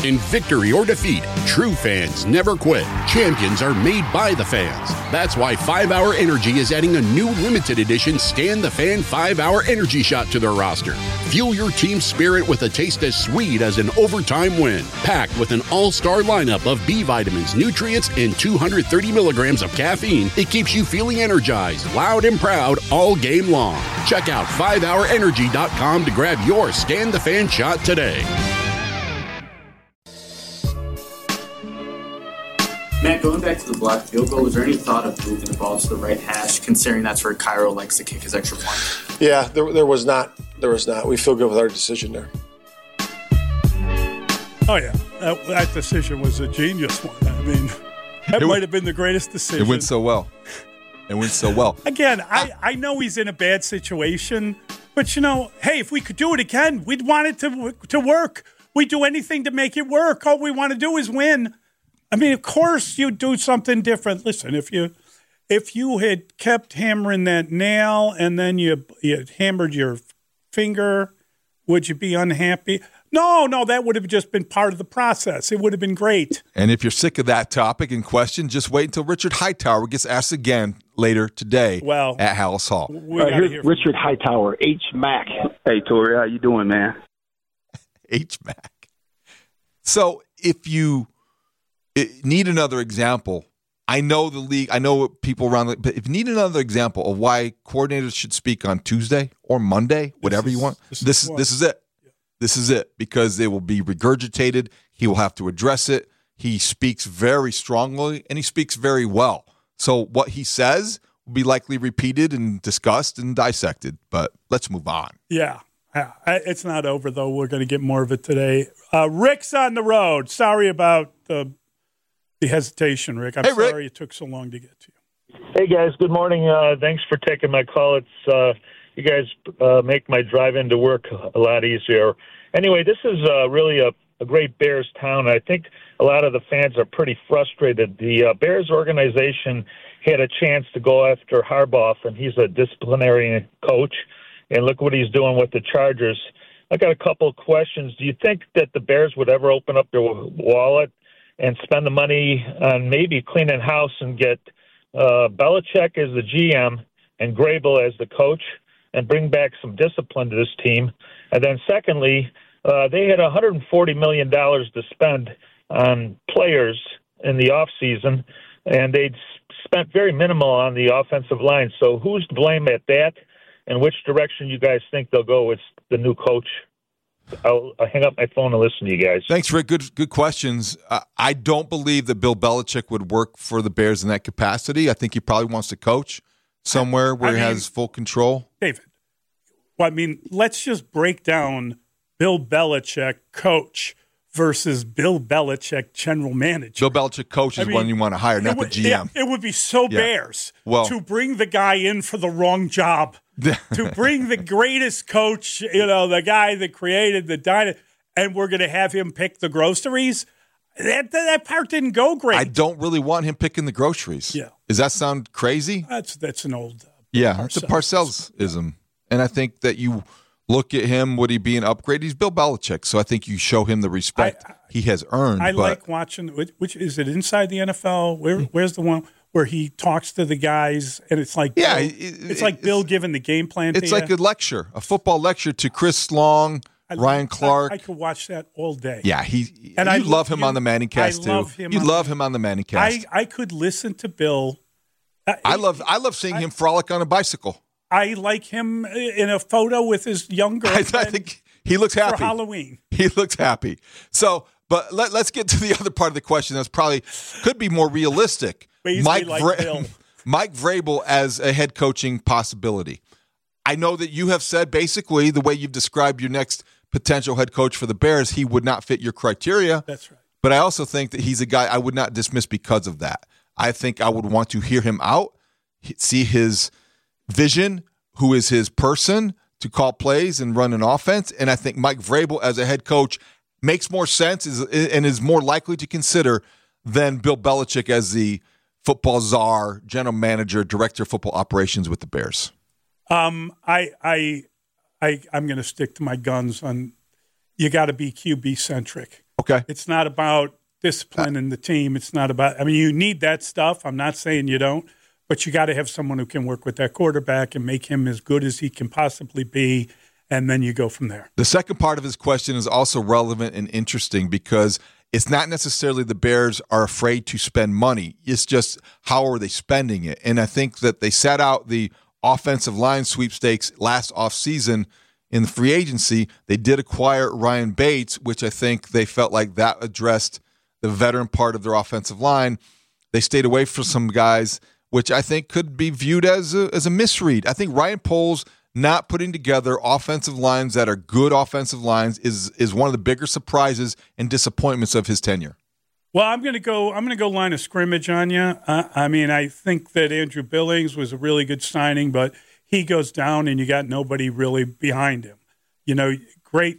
In victory or defeat, true fans never quit. Champions are made by the fans. That's why 5-Hour Energy is adding a new limited edition Scan the Fan 5-Hour Energy Shot to their roster. Fuel your team's spirit with a taste as sweet as an overtime win. Packed with an all-star lineup of B vitamins, nutrients, and 230 milligrams of caffeine, it keeps you feeling energized, loud, and proud all game long. Check out 5hourenergy.com to grab your Scan the Fan shot today. Matt, going back to the block field goal, was there any thought of moving the ball to the right hash, considering that's where Cairo likes to kick his extra point? Yeah, there was not. There was not. We feel good with our decision there. Oh, yeah. That decision was a genius one. I mean, that might have been the greatest decision. It went so well. Again, I know he's in a bad situation, but, hey, if we could do it again, we'd want it to work. We'd do anything to make it work. All we want to do is win. I mean, of course you'd do something different. Listen, if you had kept hammering that nail and then you had hammered your finger, would you be unhappy? No, that would have just been part of the process. It would have been great. And if you're sick of that topic in question, just wait until Richard Hightower gets asked again later today at Hallis Hall. Here's Richard Hightower, H-Mac. Hey, Tori, how you doing, man? H-Mac. So if you need another example, I know the league, I know people around, but if you need another example of why coordinators should speak on Tuesday or Monday, whatever you want, this is it. This is it, because they will be regurgitated. He will have to address it. He speaks very strongly, and he speaks very well. So what he says will be likely repeated and discussed and dissected, but let's move on. Yeah. It's not over, though. We're going to get more of it today. Rick's on the road. Sorry about the hesitation, Rick. I'm sorry it took so long to get to you. Hey, guys. Good morning. Thanks for taking my call. It's you guys make my drive into work a lot easier. Anyway, this is really a great Bears town. I think a lot of the fans are pretty frustrated. The Bears organization had a chance to go after Harbaugh, and he's a disciplinary coach, and look what he's doing with the Chargers. I got a couple of questions. Do you think that the Bears would ever open up their wallet and spend the money on maybe cleaning house and get Belichick as the GM and Grable as the coach and bring back some discipline to this team? And then secondly, they had $140 million to spend on players in the offseason, and they'd spent very minimal on the offensive line. So who's to blame at that, and which direction you guys think they'll go with the new coach? I'll hang up my phone and listen to you guys. Thanks, Rick. Good questions. I don't believe that Bill Belichick would work for the Bears in that capacity. I think he probably wants to coach somewhere where he has full control. David, well, I mean, let's just break down Bill Belichick, coach, versus Bill Belichick, general manager. Bill Belichick, coach, is one you want to hire, not the GM. Yeah, it would be so Bears to bring the guy in for the wrong job, to bring the greatest coach, the guy that created the dynasty, and we're going to have him pick the groceries. That part didn't go great. I don't really want him picking the groceries. Yeah. Does that sound crazy? That's an old it's a Parcells-ism. And I think that you look at him, would he be an upgrade? He's Bill Belichick, so I think you show him the respect he has earned. I like watching, which is it Inside the NFL? Where's the one where he talks to the guys, and it's like it's like Bill giving the game plan to It's like a football lecture to Chris Long, Ryan Clark. I could watch that all day. Yeah, I love him on the Manningcast too. You love him on the Manningcast. I could listen to Bill. I love seeing him frolic on a bicycle. I like him in a photo with his young girlfriend. I think he looks happy. For Halloween. He looks happy. So, but let's get to the other part of the question that's probably could be more realistic. Mike Vrabel as a head coaching possibility. I know that you have said basically the way you've described your next potential head coach for the Bears, he would not fit your criteria. That's right. But I also think that he's a guy I would not dismiss because of that. I think I would want to hear him out, see his vision, who is his person to call plays and run an offense. And I think Mike Vrabel as a head coach makes more sense and is more likely to consider than Bill Belichick as the football czar, general manager, director of football operations with the Bears. I'm going to stick to my guns on you got to be QB centric. Okay. It's not about discipline in the team. It's not about, I mean, you need that stuff. I'm not saying you don't, but you got to have someone who can work with that quarterback and make him as good as he can possibly be, and then you go from there. The second part of his question is also relevant and interesting because it's not necessarily the Bears are afraid to spend money. It's just how are they spending it? And I think that they set out the offensive line sweepstakes last offseason in the free agency. They did acquire Ryan Bates, which I think they felt like that addressed the veteran part of their offensive line. They stayed away from some guys, which I think could be viewed as a misread. I think Ryan Poles not putting together offensive lines that are good offensive lines is one of the bigger surprises and disappointments of his tenure. Well, I'm going to go line of scrimmage on you. I mean, I think that Andrew Billings was a really good signing, but he goes down and you got nobody really behind him. You know, great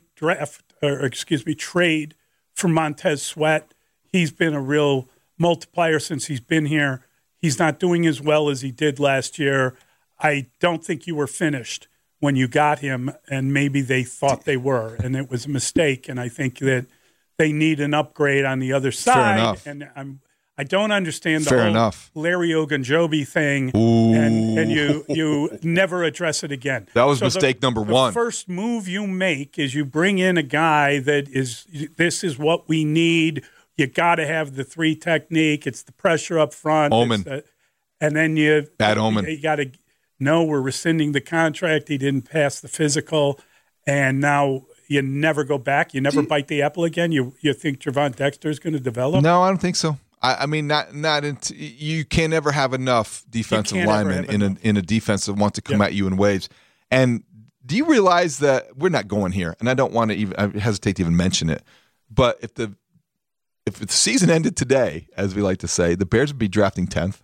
trade for Montez Sweat. He's been a real multiplier since he's been here. He's not doing as well as he did last year. I don't think you were finished when you got him, and maybe they thought they were, and it was a mistake. And I think that they need an upgrade on the other side. Fair enough. And I don't understand the Fair whole enough. Larry Ogunjobi thing, and you never address it again. That was mistake number one. The first move you make is you bring in a guy that is, this is what we need. You got to have the 3 technique. It's the pressure up front. Omen. And then you Bad omen. You got to know we're rescinding the contract. He didn't pass the physical, and now you never go back. You never bite the apple again. You think Javon Dexter is going to develop? No, I don't think so. I mean, you can never have enough defensive linemen in a defense that wants to come at you in waves. And do you realize that we're not going here? And I don't want to even I hesitate to even mention it. But if the season ended today, as we like to say, the Bears would be drafting 10th.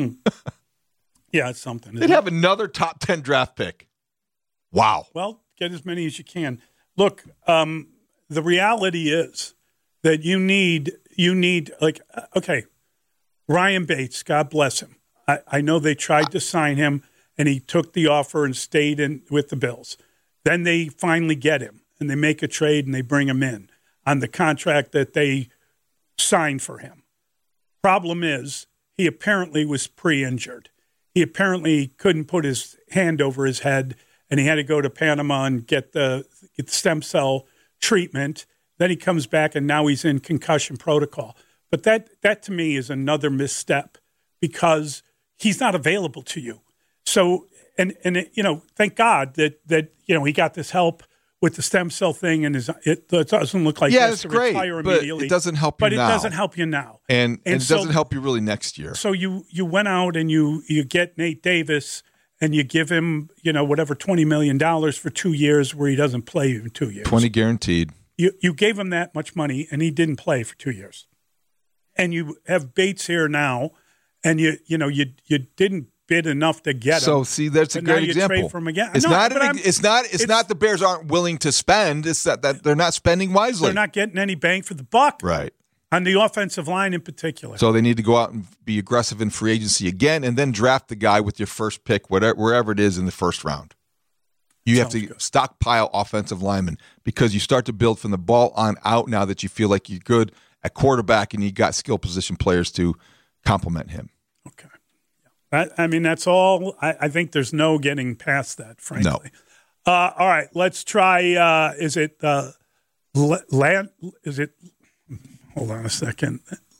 Yeah, it's something. They'd have another top 10 draft pick. Wow. Well, get as many as you can. Look, the reality is that you need like, okay, Ryan Bates, God bless him. I know they tried to sign him, and he took the offer and stayed in with the Bills. Then they finally get him, and they make a trade, and they bring him in on the contract that they signed for him. Problem is, he apparently was pre-injured. He apparently couldn't put his hand over his head, and he had to go to Panama and get the stem cell treatment. Then he comes back, and now he's in concussion protocol. But that to me is another misstep because he's not available to you. So, and thank God that he got this help with the stem cell thing, and it doesn't look like it's great, but it doesn't help you now. But it doesn't help you now, and it doesn't help you really next year. So you went out and you get Nate Davis, and you give him whatever $20 million for 2 years, where he doesn't play in 2 years. 20 guaranteed. You gave him that much money, and he didn't play for 2 years. And you have Bates here now, and you didn't bid enough to get him. So see, that's a great example. Trade for him again. It's not the Bears aren't willing to spend. It's that they're not spending wisely. They're not getting any bang for the buck. Right. On the offensive line in particular. So they need to go out and be aggressive in free agency again, and then draft the guy with your first pick, wherever it is in the first round. You have to stockpile offensive linemen because you start to build from the ball on out now that you feel like you're good at quarterback and you got skill position players to complement him. Okay. I mean, that's all. I think there's no getting past that, frankly. No. All right, let's try. Is it Land? Is it? Hold on a second.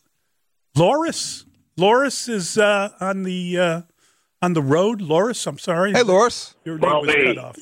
Loris is on the road. Loris, I'm sorry. Hey, Loris. Your name was cut off.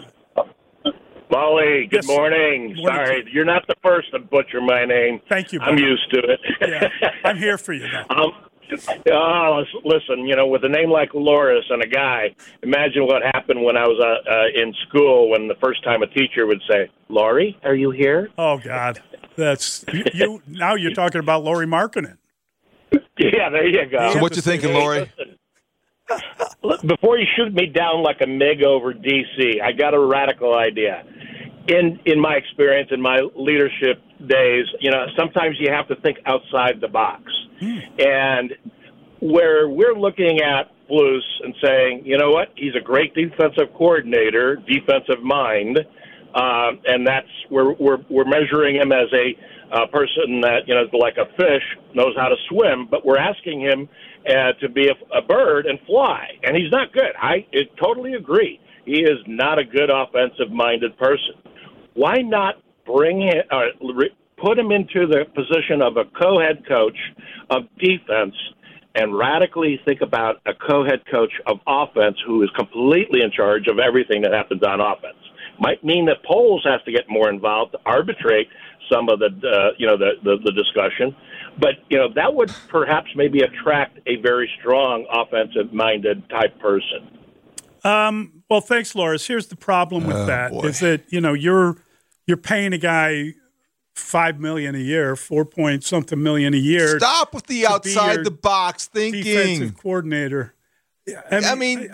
Molly, good morning. Sorry, you're not the first to butcher my name. Thank you, I'm used to it. Yeah, I'm here for you, though. Listen, with a name like Loris and a guy, imagine what happened when I was in school when the first time a teacher would say, Laurie, are you here? Oh, God. That's you. Now you're talking about Laurie Markkinen. Yeah, there you go. So what you thinking, Laurie? Before you shoot me down like a MiG over D.C., I got a radical idea. In my experience, in my leadership days, sometimes you have to think outside the box. And where we're looking at Flus and saying, you know what, he's a great defensive coordinator, defensive mind, and that's we're measuring him as a person that, like a fish, knows how to swim, but we're asking him to be a bird and fly, and he's not good. I totally agree. He is not a good offensive-minded person. Why not bring him, put him into the position of a co-head coach of defense and radically think about a co-head coach of offense who is completely in charge of everything that happens on offense? Might mean that Poles has to get more involved to arbitrate some of the discussion, but that would perhaps maybe attract a very strong offensive-minded type person. Well, thanks, Loris. Here's the problem with that: is that you're paying a guy $5 million a year, 4-point-something million a year. Stop with the outside the box thinking. Defensive coordinator. I mean,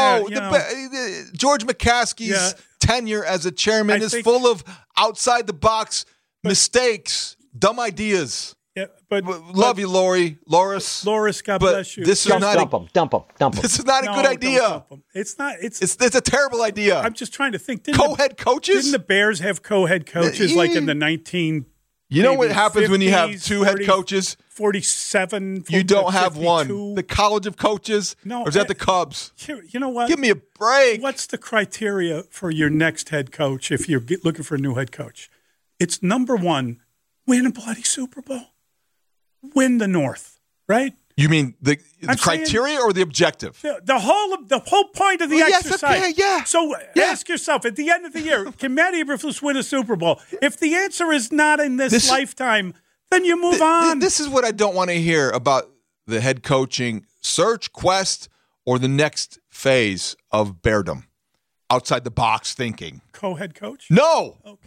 George McCaskey's tenure as a chairman is full of outside the box mistakes, dumb ideas. Yeah, but love you, Loris. Loris, God bless you. This is not dump him. This is not a good idea. It's not. It's a terrible idea. I'm just trying to think. Co-head coaches? Didn't the Bears have co-head coaches like in the 19? You know what happens when you have two head coaches? 47. You don't have 52. one. The College of Coaches? No. Or is that the Cubs? You know what? Give me a break. What's the criteria for your next head coach if you're looking for a new head coach? It's number one, win a bloody Super Bowl. Win the North, right? You mean the criteria or the objective? The whole point of the exercise. Okay, yeah. So ask yourself, at the end of the year, can Matt Eberflus win a Super Bowl? If the answer is not in this lifetime, then you move on. This is what I don't want to hear about the head coaching search, quest, or the next phase of Beardom. Outside the box thinking. Co-head coach? No. Okay.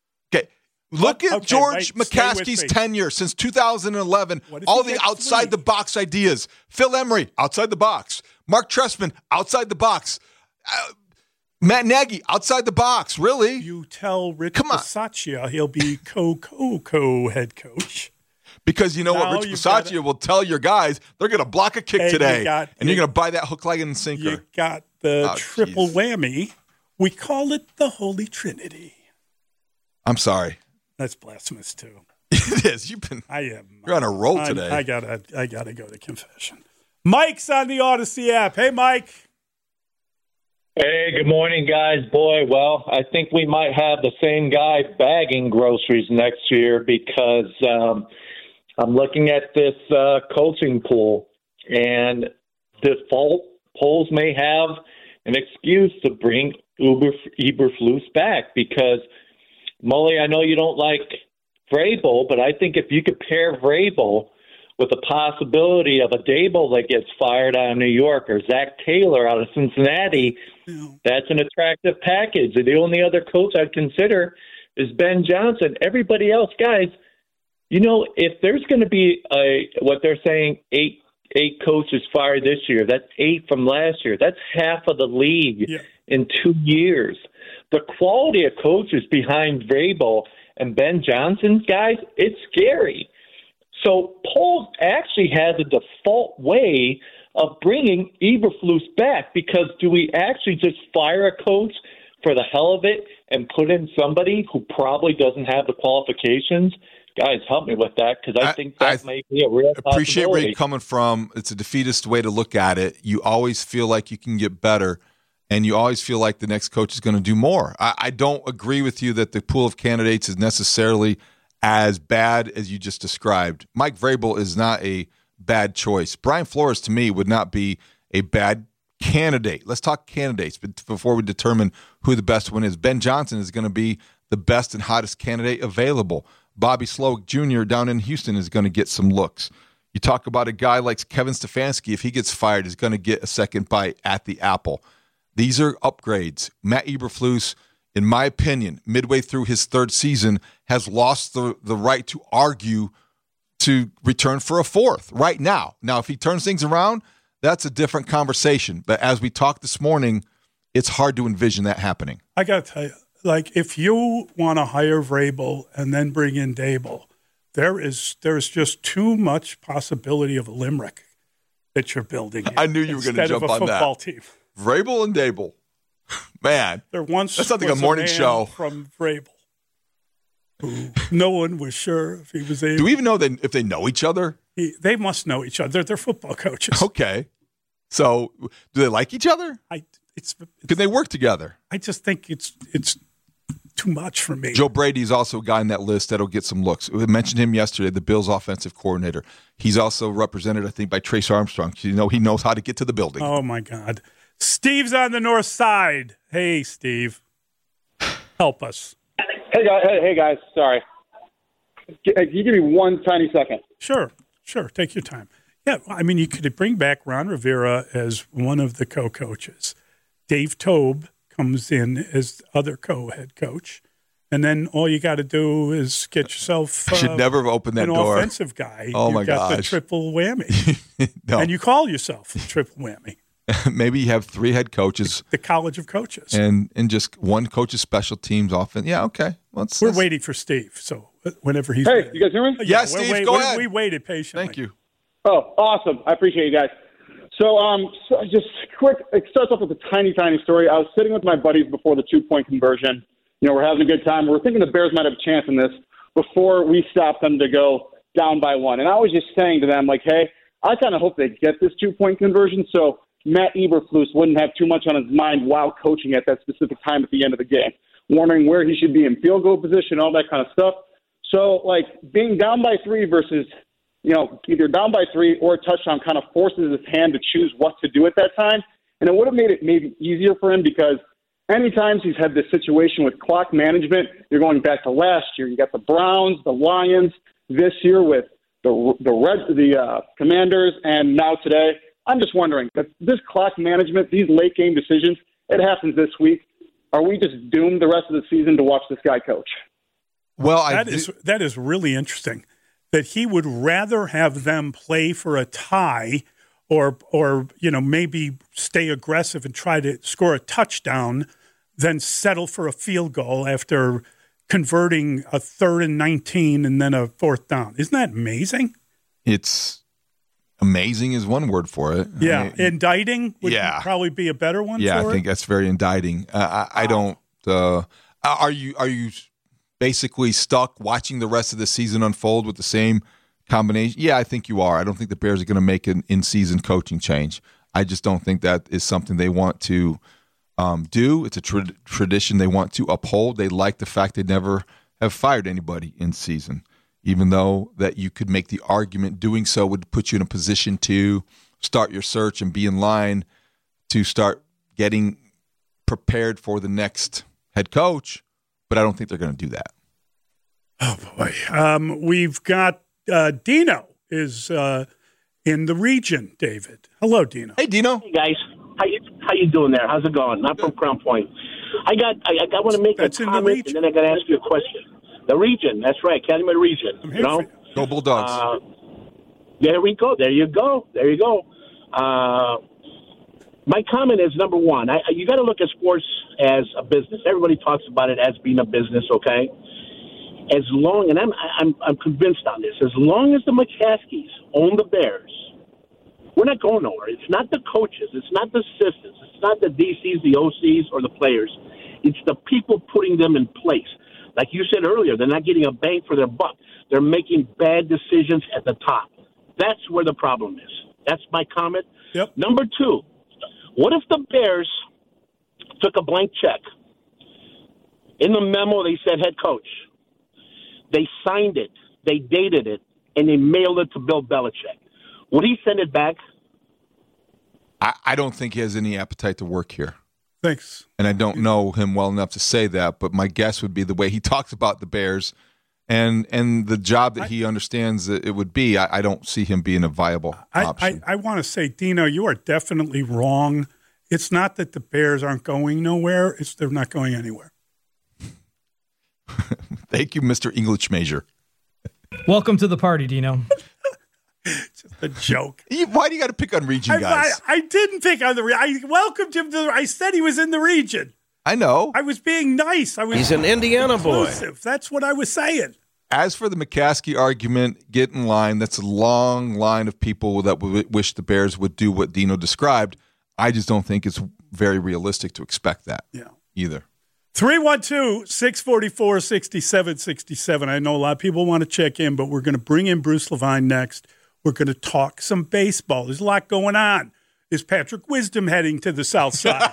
Look at George McCaskey's tenure since 2011. All the outside the box ideas. Phil Emery, outside the box. Mark Trestman, outside the box. Matt Nagy, outside the box. Really? You tell Rich Bisaccia he'll be co-head coach. Because you know what Rich Bisaccia will tell your guys, they're going to block a kick today, and you're going to buy that hook, line, and sinker. You got the triple whammy. We call it the Holy Trinity. I'm sorry. That's blasphemous too. It is. You're on a roll today. I gotta go to confession. Mike's on the Odyssey app. Hey, Mike. Hey, good morning, guys. Boy, well, I think we might have the same guy bagging groceries next year because I'm looking at this coaching pool, and default Poles may have an excuse to bring Eberflus back because. Mully, I know you don't like Vrabel, but I think if you could pair Vrabel with the possibility of a Dable that gets fired out of New York or Zach Taylor out of Cincinnati, that's an attractive package. The only other coach I'd consider is Ben Johnson. Everybody else, guys, if there's going to be what they're saying, eight coaches fired this year, that's 8 from last year. That's half of the league in 2 years. The quality of coaches behind Vrabel and Ben Johnson, guys, it's scary. So Poles actually has a default way of bringing Eberflus back because do we actually just fire a coach for the hell of it and put in somebody who probably doesn't have the qualifications? Guys, help me with that because I think that may be a real possibility. Appreciate where you're coming from. It's a defeatist way to look at it. You always feel like you can get better. And you always feel like the next coach is going to do more. I don't agree with you that the pool of candidates is necessarily as bad as you just described. Mike Vrabel is not a bad choice. Brian Flores, to me, would not be a bad candidate. Let's talk candidates before we determine who the best one is. Ben Johnson is going to be the best and hottest candidate available. Bobby Slowick Jr. down in Houston is going to get some looks. You talk about a guy like Kevin Stefanski, if he gets fired, is going to get a second bite at the apple. These are upgrades. Matt Eberflus, in my opinion, midway through his third season, has lost the right to argue to return for a fourth right now. Now, if he turns things around, that's a different conversation. But as we talked this morning, it's hard to envision that happening. I got to tell you, if you want to hire Vrabel and then bring in Dable, there's just too much possibility of a limerick that you're building. I knew you were going to jump on that. Instead of a football team. Vrabel and Dable. Man. There once that's something a morning show from Vrabel. No one was sure if he was able. Do we even know if they know each other? They must know each other. They're football coaches. Okay. So do they like each other? Can they work together? I just think it's too much for me. Joe Brady's also a guy on that list that'll get some looks. We mentioned him yesterday, the Bills' offensive coordinator. He's also represented, I think, by Trace Armstrong. He knows how to get to the building. Oh, my God. Steve's on the north side. Hey, Steve. Help us. Hey guys. Sorry. Can you give me one tiny second? Sure. Take your time. Yeah, I mean, you could bring back Ron Rivera as one of the co-coaches. Dave Tobe comes in as other co-head coach. And then all you got to do is get yourself should never have opened that an door. Offensive guy. Oh, my You've got gosh. the triple whammy. No. And you call yourself the triple whammy. Maybe you have 3 head coaches. The College of Coaches. And just one coach's special teams offense. Yeah, okay. We're waiting for Steve, so whenever he's Hey, ready. you guys hear me? Yeah, Steve, go ahead. We waited patiently. Thank you. Oh, awesome. I appreciate you guys. So just quick, it starts off with a tiny story. I was sitting with my buddies before the 2-point conversion. We're having a good time. We're thinking the Bears might have a chance in this before we stopped them to go down by 1. And I was just saying to them, like, hey, I kind of hope they get this 2-point conversion so Matt Eberflus wouldn't have too much on his mind while coaching at that specific time at the end of the game, wondering where he should be in field goal position, all that kind of stuff. So, like, being down by 3 versus, either down by 3 or a touchdown kind of forces his hand to choose what to do at that time. And it would have made it maybe easier for him because anytime he's had this situation with clock management, you're going back to last year. You got the Browns, the Lions, this year with the Commanders, and now today. I'm just wondering, this clock management, these late game decisions, it happens this week. Are we just doomed the rest of the season to watch this guy coach? Well, that is really interesting. That he would rather have them play for a tie, or maybe stay aggressive and try to score a touchdown, than settle for a field goal after converting a 3rd and 19 and then a 4th down. Isn't that amazing? It's amazing is one word for it. Yeah, I mean, indicting would probably be a better one. Yeah, for I think that's very indicting. I don't. Are you basically stuck watching the rest of the season unfold with the same combination? Yeah, I think you are. I don't think the Bears are going to make an in-season coaching change. I just don't think that is something they want to do. It's a tradition they want to uphold. They like the fact they never have fired anybody in season, even though that you could make the argument doing so would put you in a position to start your search and be in line to start getting prepared for the next head coach. But I don't think they're going to do that. Oh, boy. We've got Dino is in the region, David. Hello, Dino. Hey, Dino. Hey, guys. How you doing there? How's it going? I'm from Crown Point. I want to make a comment, and then I got to ask you a question. The region, that's right, Calumet region. Go Bulldogs. There we go. There you go. My comment is, number one, you got to look at sports as a business. Everybody talks about it as being a business, okay? As long, and I'm convinced on this, as long as the McCaskies own the Bears, we're not going nowhere. It's not the coaches. It's not the assistants. It's not the DCs, the OCs, or the players. It's the people putting them in place. Like you said earlier, they're not getting a bang for their buck. They're making bad decisions at the top. That's where the problem is. That's my comment. Yep. Number two, what if the Bears took a blank check? In the memo, they said head coach. They signed it, they dated it, and they mailed it to Bill Belichick. Would he send it back? I don't think he has any appetite to work here. Thanks. And I don't know him well enough to say that, but my guess would be the way he talks about the Bears and the job that he understands that it would be, I don't see him being a viable option. I want to say, Dino, you are definitely wrong. It's not that the Bears aren't going nowhere. It's they're not going anywhere. Thank you, Mr. English Major. Welcome to the party, Dino. Just a joke. Why do you got to pick on region guys? I didn't pick on the region. I welcomed him to I said he was in the region. I know. I was being nice. He's an Indiana boy. That's what I was saying. As for the McCaskey argument, get in line. That's a long line of people that wish the Bears would do what Dino described. I just don't think it's very realistic to expect that either. 312-644-6767. I know a lot of people want to check in, but we're going to bring in Bruce Levine next. We're going to talk some baseball. There's a lot going on. Is Patrick Wisdom heading to the South Side?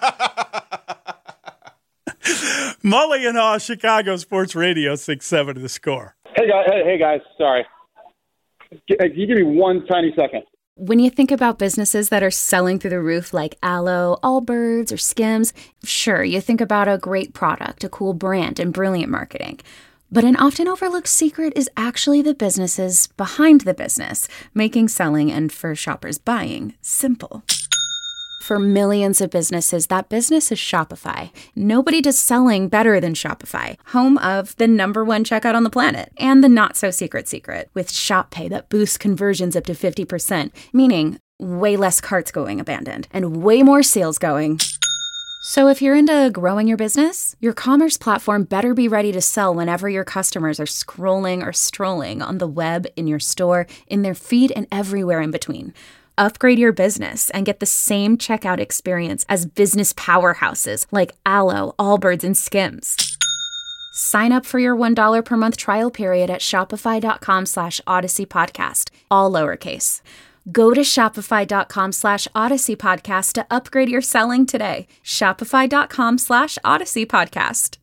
Mully and Haw, Chicago Sports Radio, 6-7 The Score. Hey guys. Sorry. Can you give me one tiny second? When you think about businesses that are selling through the roof like Aloe, Allbirds, or Skims, sure, you think about a great product, a cool brand, and brilliant marketing. But an often overlooked secret is actually the businesses behind the business, making selling and for shoppers buying simple. For millions of businesses, that business is Shopify. Nobody does selling better than Shopify, home of the #1 checkout on the planet, and the not-so-secret secret, with Shop Pay that boosts conversions up to 50%, meaning way less carts going abandoned, and way more sales going. So if you're into growing your business, your commerce platform better be ready to sell whenever your customers are scrolling or strolling on the web, in your store, in their feed, and everywhere in between. Upgrade your business and get the same checkout experience as business powerhouses like Aloe, Allbirds, and Skims. Sign up for your $1 per month trial period at shopify.com/Odyssey Podcast, all lowercase. Go to shopify.com/Odyssey Podcast to upgrade your selling today. Shopify.com/Odyssey Podcast.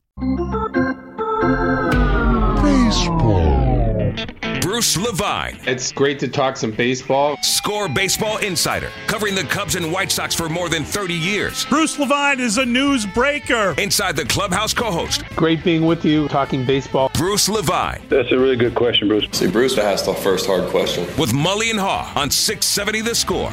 Baseball. Bruce Levine. It's great to talk some baseball. Score Baseball Insider, covering the Cubs and White Sox for more than 30 years. Bruce Levine is a newsbreaker. Inside the Clubhouse co-host. Great being with you, talking baseball. Bruce Levine. That's a really good question, Bruce. See, Bruce asked the first hard question. With Mully and Haw on 670 The Score.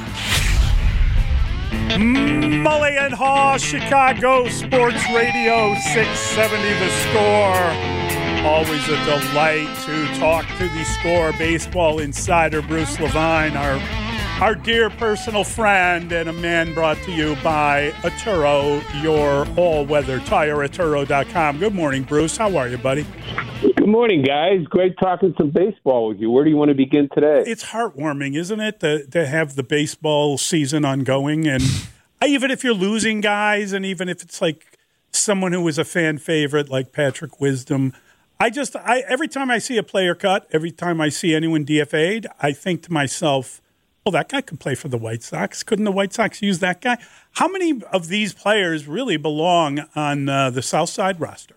Mully and Haw, Chicago Sports Radio, 670 The Score. Always a delight to talk to the Score Baseball Insider, Bruce Levine, our dear personal friend, and a man brought to you by Atturo, your all-weather tire, Atturo.com. Good morning, Bruce. How are you, buddy? Good morning, guys. Great talking some baseball with you. Where do you want to begin today? It's heartwarming, isn't it, to have the baseball season ongoing? And even if you're losing guys, and even if it's like someone who was a fan favorite like Patrick Wisdom, every time I see a player cut, every time I see anyone DFA'd, I think to myself, well, that guy could play for the White Sox. Couldn't the White Sox use that guy? How many of these players really belong on the South Side roster?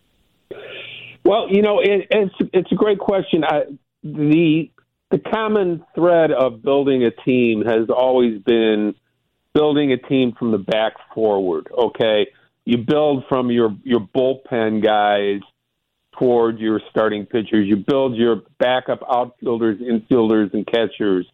Well, it's a great question. The common thread of building a team has always been building a team from the back forward, okay? You build from your bullpen guys toward your starting pitchers. You build your backup outfielders, infielders, and catchers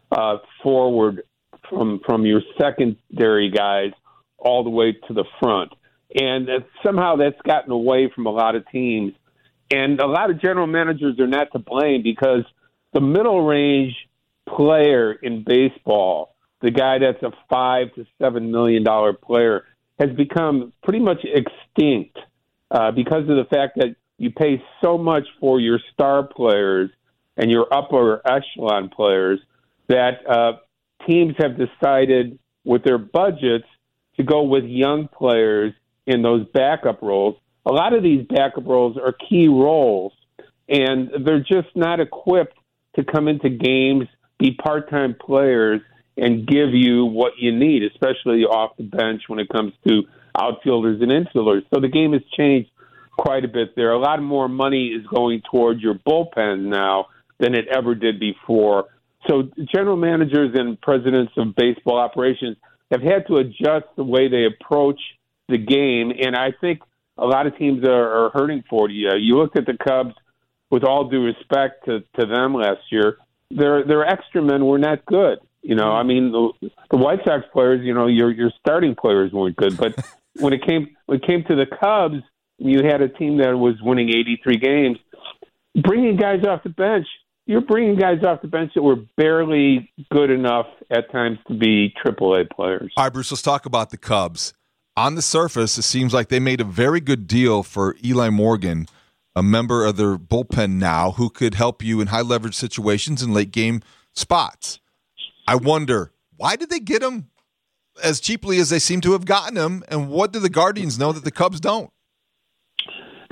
forward from your secondary guys all the way to the front. And somehow that's gotten away from a lot of teams. And a lot of general managers are not to blame because the middle range player in baseball, the guy that's a $5 to $7 million player, has become pretty much extinct because of the fact that you pay so much for your star players and your upper echelon players that teams have decided with their budgets to go with young players in those backup roles. A lot of these backup roles are key roles, and they're just not equipped to come into games, be part-time players, and give you what you need, especially off the bench when it comes to outfielders and infielders. So the game has changed quite a bit there. A lot more money is going toward your bullpen now than it ever did before. So general managers and presidents of baseball operations have had to adjust the way they approach the game, and I think a lot of teams are hurting for it. You looked at the Cubs, with all due respect to them last year, their extra men were not good. I mean, the White Sox players, your starting players weren't good. But when it came to the Cubs, you had a team that was winning 83 games. Bringing guys off the bench, you're bringing guys off the bench that were barely good enough at times to be AAA players. All right, Bruce, let's talk about the Cubs. On the surface, it seems like they made a very good deal for Eli Morgan, a member of their bullpen now, who could help you in high-leverage situations and late-game spots. I wonder, why did they get him as cheaply as they seem to have gotten him, and what do the Guardians know that the Cubs don't?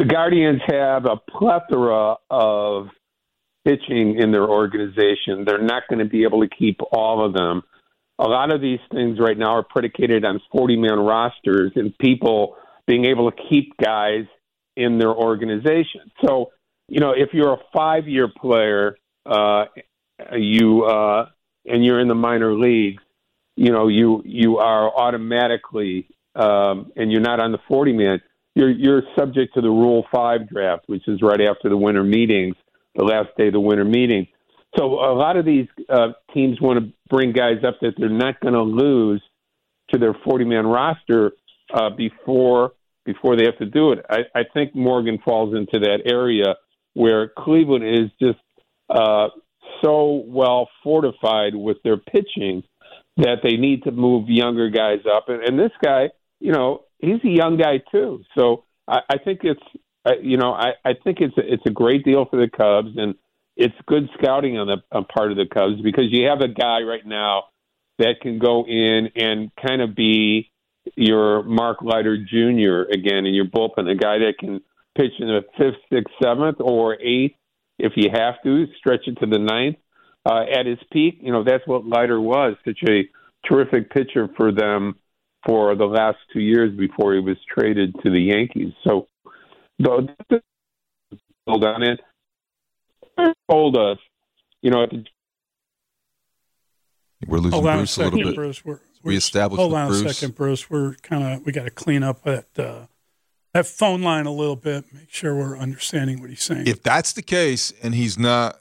Guardians have a plethora of pitching in their organization. They're not going to be able to keep all of them. A lot of these things right now are predicated on 40-man rosters and people being able to keep guys in their organization. So, if you're a 5-year player, and you're in the minor leagues, you are automatically, and you're not on the 40-man, you're subject to the Rule 5 draft, which is right after the winter meetings, the last day of the winter meeting. So a lot of these teams want to bring guys up that they're not going to lose to their 40-man roster before they have to do it. I think Morgan falls into that area where Cleveland is just so well fortified with their pitching that they need to move younger guys up. And this guy, he's a young guy too. So I think it's a great deal for the Cubs, and it's good scouting on part of the Cubs because you have a guy right now that can go in and kind of be your Mark Leiter Jr. again in your bullpen, a guy that can pitch in the 5th, 6th, 7th, or 8th if you have to, stretch it to the 9th. At his peak, that's what Leiter was, such a terrific pitcher for them for the last 2 years before he was traded to the Yankees. So, build on it. Told us, we're losing Bruce a little bit. Bruce, Hold on a second, Bruce. We got to clean up that phone line a little bit. Make sure we're understanding what he's saying. If that's the case, and he's not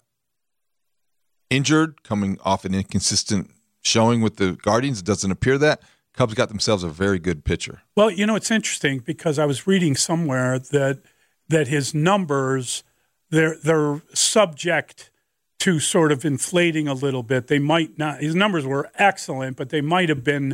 injured, coming off an inconsistent showing with the Guardians, it doesn't appear that Cubs got themselves a very good pitcher. Well, it's interesting because I was reading somewhere that his numbers they're subject to sort of inflating a little bit. They might not. His numbers were excellent, but they might have been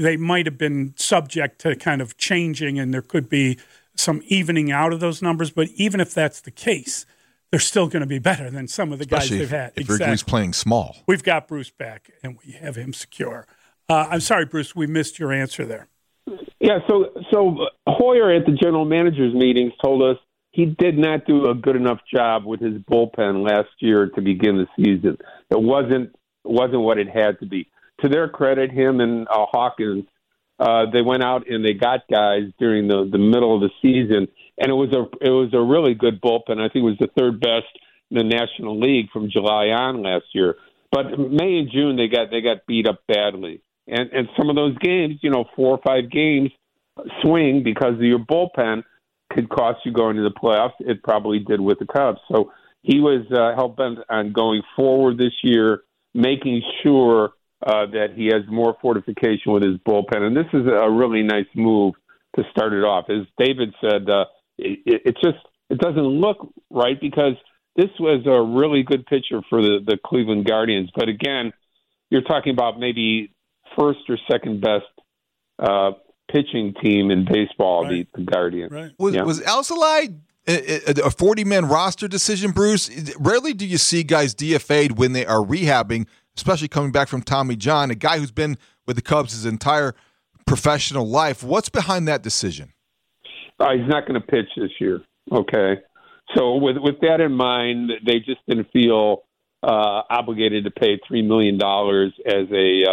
subject to kind of changing, and there could be some evening out of those numbers. But even if that's the case, they're still going to be better than some of the guys they've had. If Wrigley's playing small. We've got Bruce back, and we have him secure. I'm sorry, Bruce, we missed your answer there. Yeah, so Hoyer at the general managers meetings told us he did not do a good enough job with his bullpen last year to begin the season. It wasn't what it had to be. To their credit, him and Hawkins, they went out and they got guys during the middle of the season, and it was a really good bullpen. I think it was the third best in the National League from July on last year. But May and June they got beat up badly, and some of those games, 4 or 5 games swing because of your bullpen could cost you going to the playoffs. It probably did with the Cubs. So he was hell-bent on going forward this year, making sure that he has more fortification with his bullpen. And this is a really nice move to start it off. As David said, it doesn't look right because this was a really good pitcher for the Cleveland Guardians. But again, you're talking about maybe first or second best pitching team in baseball, right. The Guardians. Right. Was Alzolay a 40-man roster decision, Bruce? Rarely do you see guys DFA'd when they are rehabbing, especially coming back from Tommy John, a guy who's been with the Cubs his entire professional life. What's behind that decision? He's not going to pitch this year, okay? So with that in mind, they just didn't feel obligated to pay $3 million as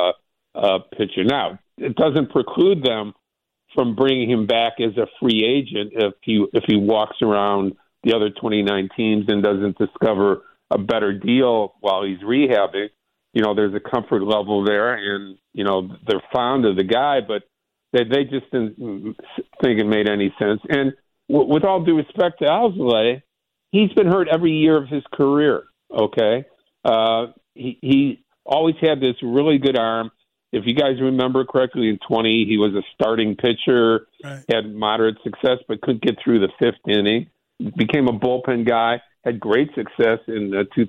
a pitcher. Now, it doesn't preclude them from bringing him back as a free agent if he walks around the other 29 teams and doesn't discover a better deal while he's rehabbing. There's a comfort level there, and, they're fond of the guy, but they just didn't think it made any sense. And with all due respect to Alzolay, he's been hurt every year of his career, okay? He always had this really good arm. If you guys remember correctly, in 20, he was a starting pitcher, right. Had moderate success, but couldn't get through the 5th inning. Became a bullpen guy, had great success in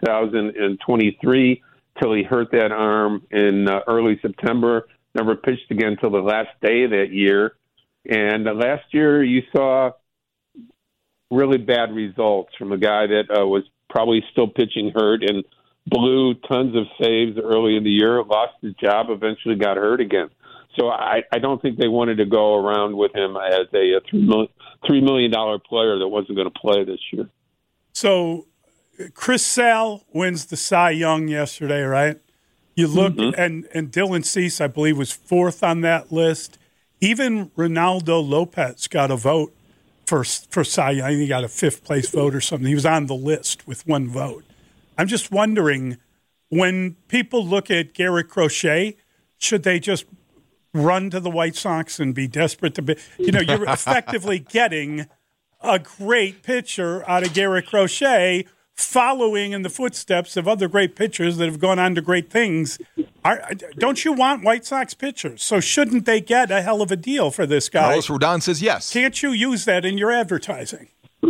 2023 till he hurt that arm in early September. Never pitched again until the last day of that year. And last year you saw really bad results from a guy that was probably still pitching hurt and blew tons of saves early in the year, lost his job, eventually got hurt again. So I don't think they wanted to go around with him as a $3 $3 million player that wasn't going to play this year. So Chris Sale wins the Cy Young yesterday, right? You look, and Dylan Cease, I believe, was fourth on that list. Even Ronaldo Lopez got a vote for Cy Young. I think he got a fifth-place vote or something. He was on the list with one vote. I'm just wondering, when people look at Garrett Crochet, should they just run to the White Sox and be desperate to be? You're effectively getting a great pitcher out of Garrett Crochet, following in the footsteps of other great pitchers that have gone on to great things. Don't you want White Sox pitchers? So shouldn't they get a hell of a deal for this guy? Carlos Rodon says yes. Can't you use that in your advertising?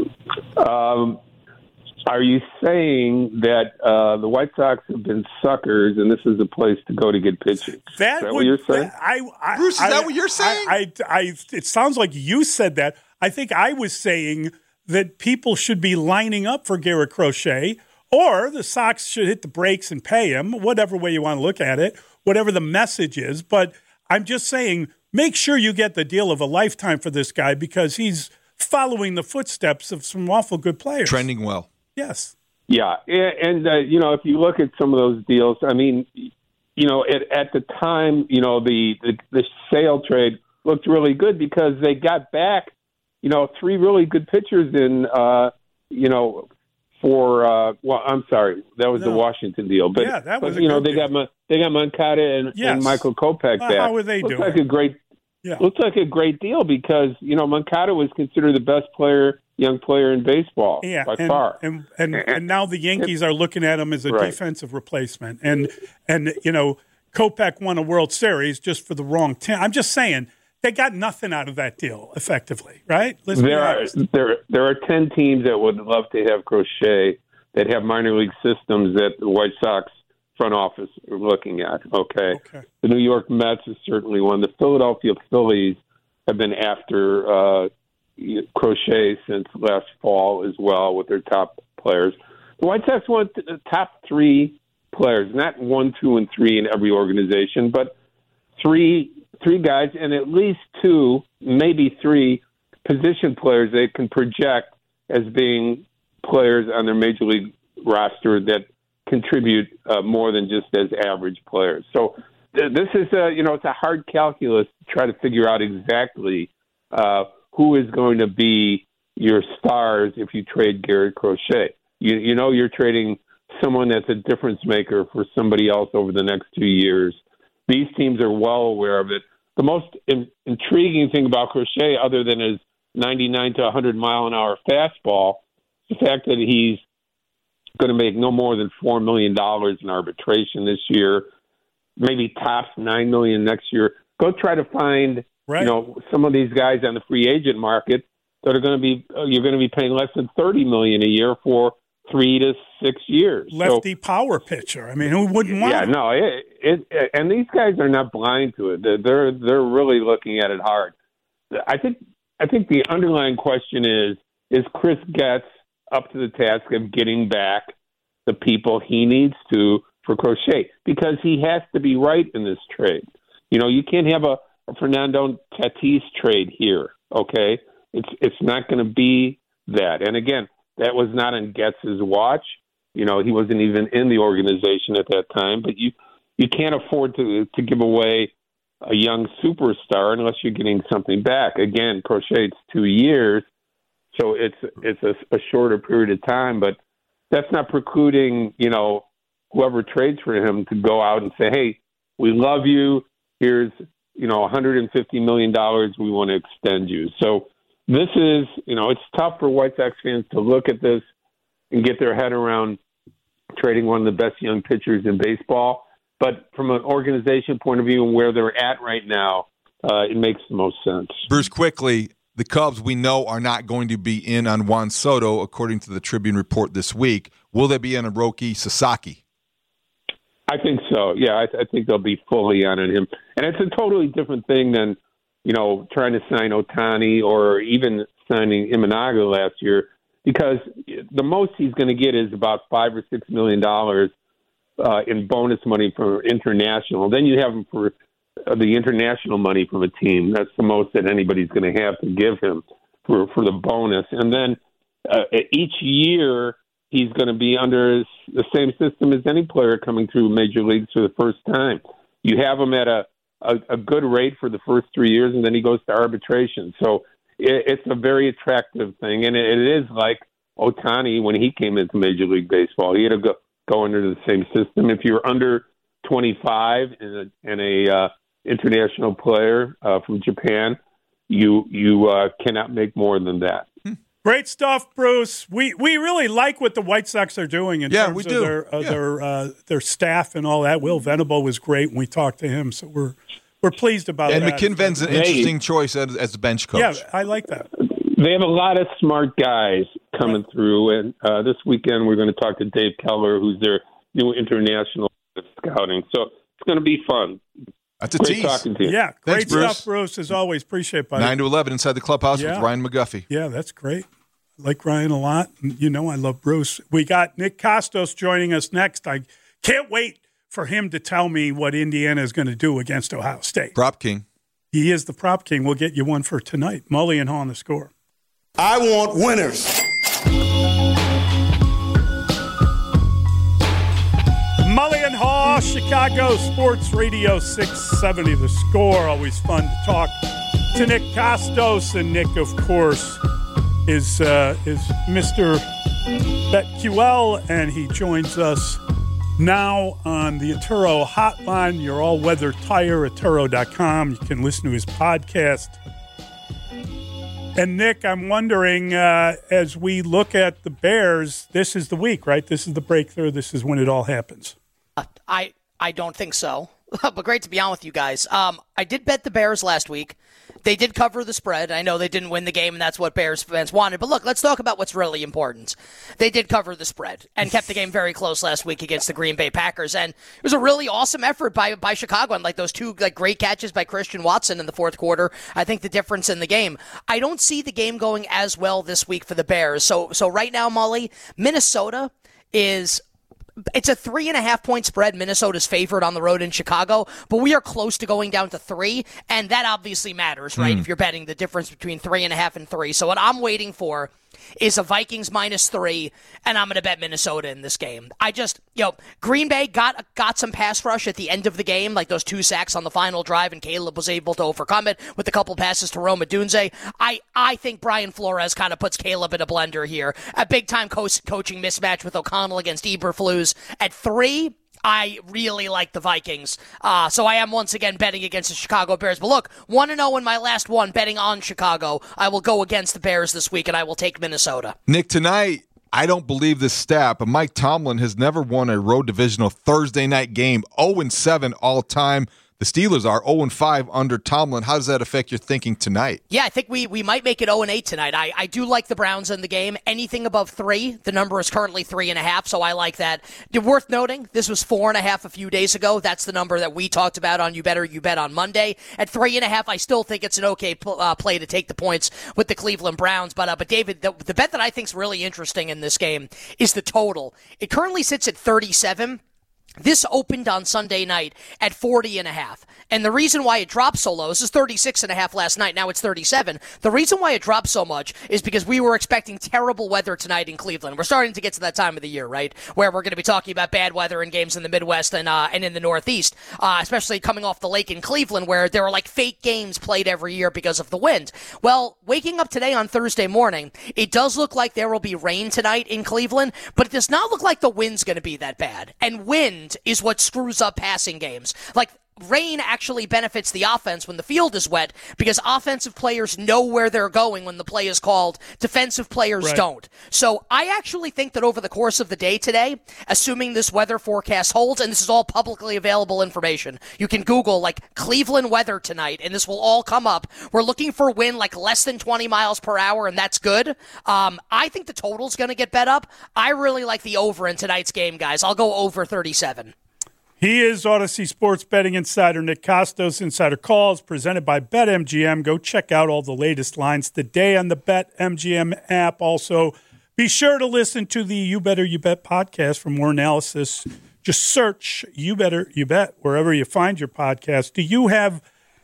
Are you saying that the White Sox have been suckers and this is a place to go to get pitching? Is that what you're saying? Bruce, is that what you're saying? It sounds like you said that. I think I was saying that people should be lining up for Garrett Crochet, or the Sox should hit the brakes and pay him, whatever way you want to look at it, whatever the message is. But I'm just saying, make sure you get the deal of a lifetime for this guy, because he's following the footsteps of some awful good players. Trending well. Yes. Yeah, and if you look at some of those deals, I mean, at the time, the Sale trade looked really good because they got back, three really good pitchers in, I'm sorry, that was the Washington deal, but yeah, that was they got Moncada and Michael Kopech back. How are they doing? Looks like a great deal because Moncada was considered the best young player in baseball by far. And now the Yankees are looking at him as a defensive replacement. And Kopech won a World Series just for the wrong team. I'm just saying they got nothing out of that deal effectively, right? There are 10 teams that would love to have Crochet that have minor league systems that the White Sox front office are looking at. Okay. The New York Mets is certainly one. The Philadelphia Phillies have been after Crochet since last fall as well with their top players. The White Sox want the top three players, not 1, 2, and 3 in every organization, but three guys and at least 2, maybe 3 position players they can project as being players on their major league roster that contribute more than just as average players. So this is it's a hard calculus to try to figure out exactly who is going to be your stars if you trade Garrett Crochet. You're trading someone that's a difference maker for somebody else over the next 2 years. These teams are well aware of it. The most intriguing thing about Crochet, other than his 99 to 100 mile an hour fastball, is the fact that he's going to make no more than $4 million in arbitration this year, maybe tops $9 million next year. Go try to find some of these guys on the free agent market that are going to be you're going to be paying less than $30 million a year for 3 to 6 years. Lefty power pitcher. I mean, who wouldn't want? Yeah, no, and these guys are not blind to it. They're really looking at it hard. I think the underlying question is Chris Getz up to the task of getting back the people he needs to for Crochet, because he has to be right in this trade. You can't have a Fernando Tatis trade here. Okay, it's not going to be that. And again, that was not on Getz's watch. He wasn't even in the organization at that time. But you can't afford to give away a young superstar unless you're getting something back. Again, Crochet's 2 years, so it's a shorter period of time. But that's not precluding whoever trades for him to go out and say, "Hey, we love you. Here's $150 million. We want to extend you." So this is, it's tough for White Sox fans to look at this and get their head around trading one of the best young pitchers in baseball. But from an organization point of view and where they're at right now, it makes the most sense. Bruce, quickly, the Cubs we know are not going to be in on Juan Soto, according to the Tribune report this week. Will they be on Hiroki Sasaki? I think so. Yeah, I think they'll be fully on him. And it's a totally different thing than, trying to sign Ohtani or even signing Imanaga last year, because the most he's going to get is about $5 or $6 million in bonus money for international. Then you have him for the international money from a team. That's the most that anybody's going to have to give him. for the bonus. And then each year he's going to be under the same system as any player coming through major leagues for the first time. You have him at a good rate for the first 3 years, and then he goes to arbitration. So it's a very attractive thing, and it is like Ohtani when he came into Major League Baseball. He had to go under the same system. If you're under 25 and a international player from Japan, you cannot make more than that. Great stuff, Bruce. We really like what the White Sox are doing in terms of their staff and all that. Will Venable was great when we talked to him, so we're pleased about that. And McKinven's an interesting choice as a bench coach. Yeah, I like that. They have a lot of smart guys coming through, and this weekend we're going to talk to Dave Keller, who's their new international scouting. So it's going to be fun. That's a great tease. Talking to you. Yeah, Thanks, great stuff, Bruce, as always. Appreciate it, buddy. 9 to 11 inside the clubhouse with Ryan McGuffey. Yeah, that's great. I like Ryan a lot. You know I love Bruce. We got Nick Kostos joining us next. I can't wait for him to tell me what Indiana is going to do against Ohio State. Prop king. He is the prop king. We'll get you one for tonight. Mully and Haw on the score. I want winners. Mully and Haw, Chicago Sports Radio 670. The Score. Always fun to talk to Nick Kostos. And Nick, of course, is Mr. BetQL, and he joins us now on the Atturo hotline, your all-weather tire, Atturo.com. You can listen to his podcast. And, Nick, I'm wondering, as we look at the Bears, this is the week, right? This is the breakthrough. This is when it all happens. I don't think so, but great to be on with you guys. I did bet the Bears last week. They did cover the spread. I know they didn't win the game, and that's what Bears fans wanted. But look, let's talk about what's really important. They did cover the spread and kept the game very close last week against the Green Bay Packers. And it was a really awesome effort by Chicago. And like those two great catches by Christian Watson in the fourth quarter, I think the difference in the game. I don't see the game going as well this week for the Bears. So right now, Molly, Minnesota is... It's a 3.5-point spread. Minnesota's favored on the road in Chicago, but we are close to going down to 3, and that obviously matters, right? If you're betting the difference between 3.5 and 3. So what I'm waiting for is a Vikings -3, and I'm going to bet Minnesota in this game. Green Bay got some pass rush at the end of the game, like those 2 sacks on the final drive, and Caleb was able to overcome it with a couple passes to Rome Odunze. I think Brian Flores kind of puts Caleb in a blender here. A big-time coaching mismatch with O'Connell against Eberflus. At 3, I really like the Vikings. So I am once again betting against the Chicago Bears. But look, 1-0 in my last one, betting on Chicago. I will go against the Bears this week, and I will take Minnesota. Nick, tonight, I don't believe this stat, but Mike Tomlin has never won a road divisional Thursday night game. 0-7 all time. The Steelers are 0-5 under Tomlin. How does that affect your thinking tonight? Yeah, I think we might make it 0-8 tonight. I do like the Browns in the game. Anything above 3, the number is currently 3.5, so I like that. Worth noting, this was 4.5 a few days ago. That's the number that we talked about on You Better You Bet on Monday. At 3.5, I still think it's an okay play to take the points with the Cleveland Browns. But David, the bet that I think is really interesting in this game is the total. It currently sits at 37. This opened on Sunday night at 40.5. And the reason why it dropped so low, this is 36.5 last night, now it's 37. The reason why it dropped so much is because we were expecting terrible weather tonight in Cleveland. We're starting to get to that time of the year, right, where we're going to be talking about bad weather in games in the Midwest and in the Northeast, especially coming off the lake in Cleveland where there are like fake games played every year because of the wind. Well, waking up today on Thursday morning, it does look like there will be rain tonight in Cleveland, but it does not look like the wind's going to be that bad. And wind is what screws up passing games. Like, rain actually benefits the offense when the field is wet because offensive players know where they're going when the play is called. Defensive players don't. So I actually think that over the course of the day today, assuming this weather forecast holds, and this is all publicly available information, you can Google like Cleveland weather tonight and this will all come up. We're looking for wind like less than 20 miles per hour and that's good. I think the total's going to get bet up. I really like the over in tonight's game, guys. I'll go over 37. He is Odyssey Sports Betting Insider Nick Kostos. Insider Calls presented by BetMGM. Go check out all the latest lines today on the BetMGM app. Also, be sure to listen to the You Better You Bet podcast for more analysis. Just search You Better You Bet wherever you find your podcast. Do you have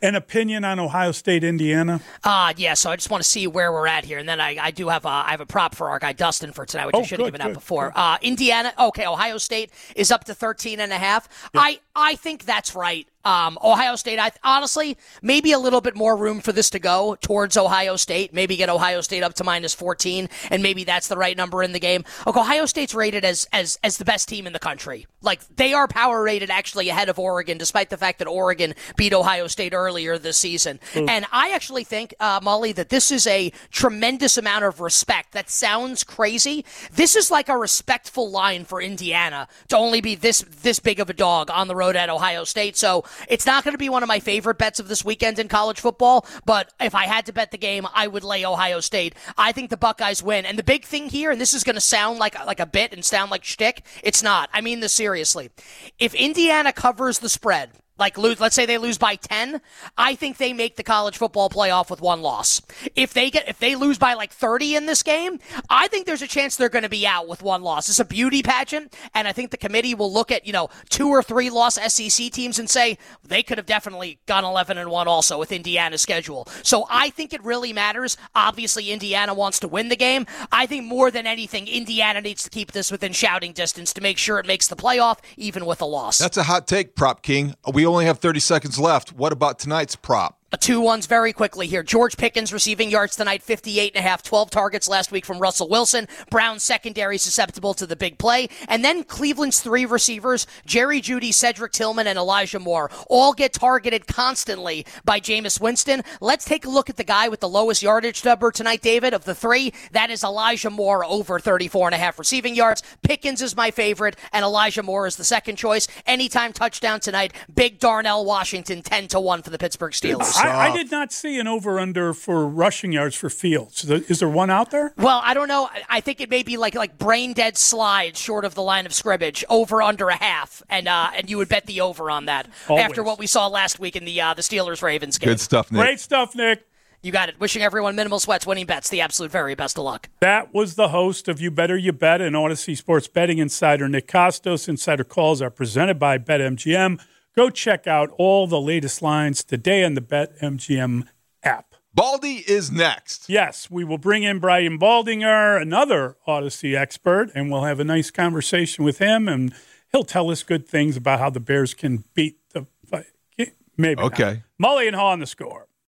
An opinion on Ohio State, Indiana? Yeah, so I just want to see where we're at here. And then I do have I have a prop for our guy Dustin for tonight, which I should have given out before. Indiana, Ohio State is up to 13.5. Yep. I think that's right. Ohio State, honestly, maybe a little bit more room for this to go towards Ohio State. Maybe get Ohio State up to -14, and maybe that's the right number in the game. Look, Ohio State's rated as the best team in the country. Like, they are power rated actually ahead of Oregon, despite the fact that Oregon beat Ohio State earlier this season. And I actually think, Mully, that this is a tremendous amount of respect. That sounds crazy. This is like a respectful line for Indiana to only be this big of a dog on the road at Ohio State. So it's not going to be one of my favorite bets of this weekend in college football, but if I had to bet the game, I would lay Ohio State. I think the Buckeyes win. And the big thing here, and this is going to sound like a bit and sound like shtick, it's not. I mean this seriously. If Indiana covers the spread, let's say they lose by 10, I think they make the college football playoff with one loss. If they lose by 30 in this game, I think there's a chance they're going to be out with one loss. It's a beauty pageant, and I think the committee will look at 2 or 3 loss SEC teams and say they could have definitely gone 11-1 also with Indiana's schedule. So I think it really matters. Obviously, Indiana wants to win the game. I think more than anything, Indiana needs to keep this within shouting distance to make sure it makes the playoff, even with a loss. That's a hot take, Prop King. We only have 30 seconds left. What about tonight's prop? 2-1s very quickly here. George Pickens receiving yards tonight, 58.5, 12 targets last week from Russell Wilson. Brown's secondary susceptible to the big play. And then Cleveland's 3 receivers, Jerry Jeudy, Cedric Tillman, and Elijah Moore, all get targeted constantly by Jameis Winston. Let's take a look at the guy with the lowest yardage number tonight, David, of the 3. That is Elijah Moore, over 34.5 receiving yards. Pickens is my favorite, and Elijah Moore is the second choice. Anytime touchdown tonight, big Darnell Washington, 10-1 for the Pittsburgh Steelers. I did not see an over-under for rushing yards for Fields. Is there one out there? Well, I don't know. I think it may be like brain-dead slides short of the line of scrimmage, over under a half, and you would bet the over on that. Always. After what we saw last week in the Steelers-Ravens game. Good stuff, Nick. Great stuff, Nick. You got it. Wishing everyone minimal sweats, winning bets, the absolute very best of luck. That was the host of You Better You Bet and Odyssey Sports Betting Insider, Nick Kostos. Insider calls are presented by BetMGM. Go check out all the latest lines today on the BetMGM app. Baldy is next. Yes, we will bring in Brian Baldinger, another Odyssey expert, and we'll have a nice conversation with him, and he'll tell us good things about how the Bears can beat the – maybe okay. not. Mully and Haw on the Score.